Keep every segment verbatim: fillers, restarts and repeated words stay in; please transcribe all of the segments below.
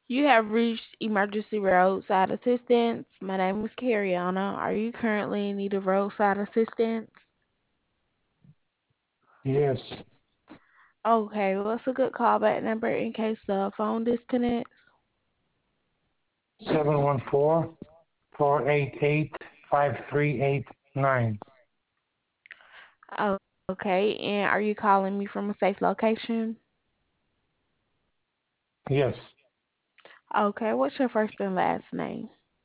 You have reached emergency roadside assistance. My name is Cariana. Are you currently in need of roadside assistance? Yes. Okay, what's a good callback number in case the phone disconnects? seven one four, four eight eight, five three eight nine. Okay, and are you calling me from a safe location? Yes. Okay, what's your first and last name?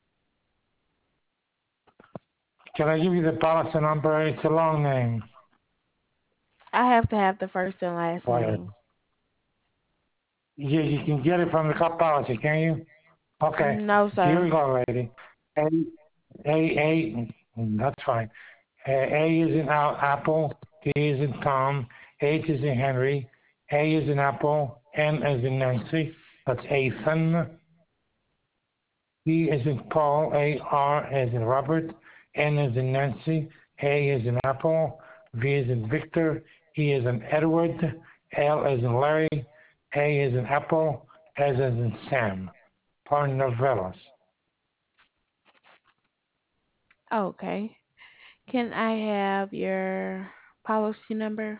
Can I give you the policy number? It's a long name. I have to have the first and last Why? name. Yeah, you can get it from the cop policy, can you? Okay. No, Here we sir. go, lady. A, A, A, that's fine. Uh, A is in Al- Apple, T is in Tom, H is in Henry, A is in Apple, N is in Nancy, that's Ethan, P is in Paul, A, R is in Robert, N is in Nancy, A is in Apple, V is in Victor, E is in Edward, L is in Larry, A is in Apple, S is in Sam. Parnovelos. Okay. Can I have your policy number?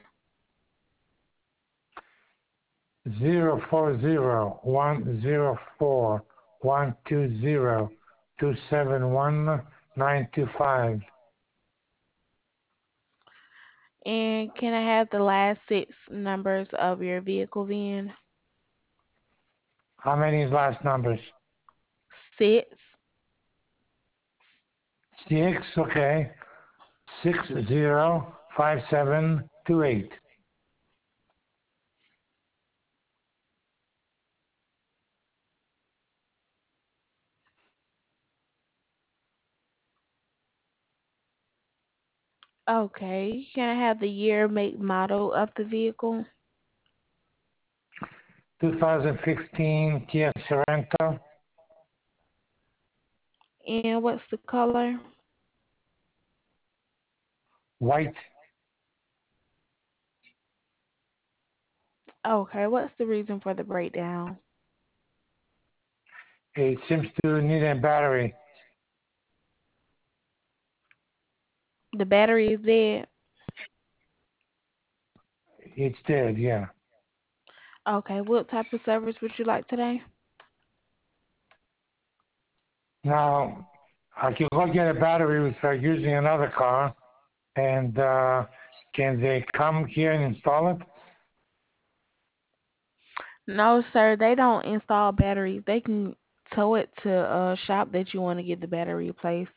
Zero four zero one zero four one two zero two seven one nine two five. And can I have the last six numbers of your vehicle V I N? How many last numbers? Six. Six, okay. Six zero five seven two eight. Okay. Can I have the year, make, model of the vehicle? twenty fifteen Kia Sorento, And what's the color? white. Okay. What's the reason for the breakdown? It seems to need a battery. The battery is dead. It's dead, yeah. Okay. What type of service would you like today? Now, I can go get a battery without using another car, and uh, can they come here and install it? No, sir. They don't install batteries. They can tow it to a shop that you want to get the battery replaced.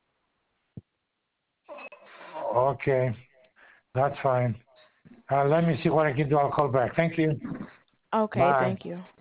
Okay, that's fine. Uh, let me see what I can do. I'll call back. Thank you. Okay. Bye. Thank you.